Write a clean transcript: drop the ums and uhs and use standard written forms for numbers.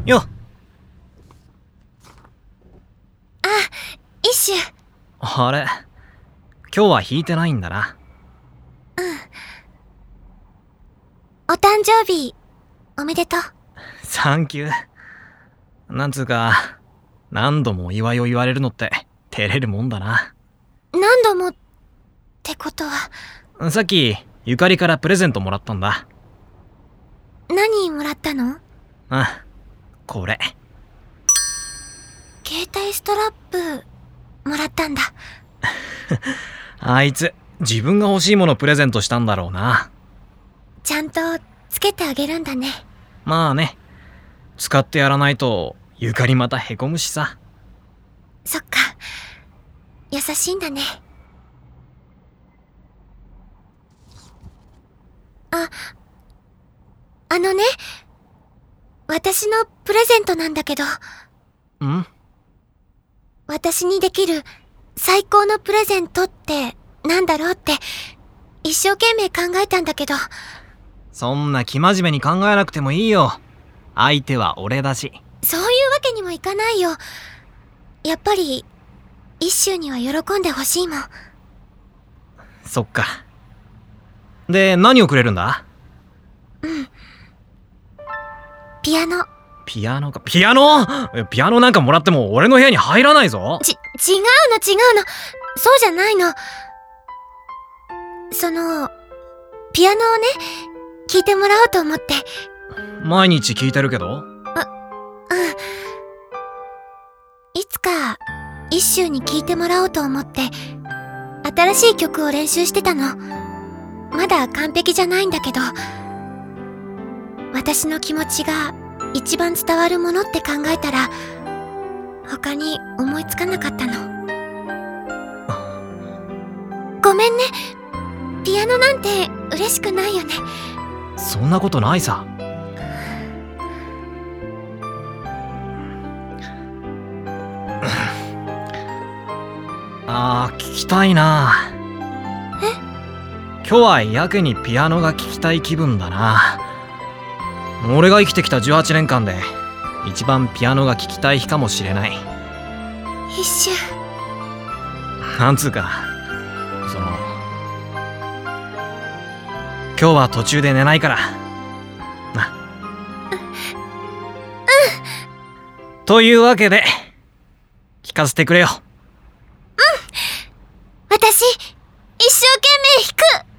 よっ。 あ、一種。 あれ、今日は弾いてないんだな。 お誕生日おめでとう。 サンキュー。なんつうか、何度もお祝いを言われるのって照れるもんだな。 何度もってことは。 さっきゆかりからプレゼントもらったんだ。 何もらったの？ これ。 携帯ストラップもらったんだ。 あいつ自分が欲しいものプレゼントしたんだろうな。 ちゃんとつけてあげるんだね。 まあね、使ってやらないとゆかりまたへこむしさ。 そっか、優しいんだね。あのね、私のプレゼントなんだけど。私にできる最高のプレゼントってなんだろうって一生懸命考えたんだけど。 そんな生真面目に考えなくてもいいよ。相手は俺だし。 そういうわけにもいかないよ。やっぱり一周には喜んでほしいもん。 そっか。で、何をくれるんだ？ ピアノ。 ピアノか。ピアノなんかもらっても俺の部屋に入らないぞ。 違うの。そうじゃないの。ピアノをね、聴いてもらおうと思って。 毎日聴いてるけど。 いつか一周に聴いてもらおうと思って新しい曲を練習してたの。まだ完璧じゃないんだけど、私の気持ちが一番伝わるものって考えたら他に思いつかなかったの。ごめんね。ピアノなんて嬉しくないよね。 そんなことないさ。聞きたいな。今日はやけにピアノが聴きたい気分だな。俺が生きてきた18年間で一番ピアノが聴きたい日かもしれない。 一周。 なんつうか、今日は途中で寝ないからな。というわけで聞かせてくれよ。 私一生懸命弾く。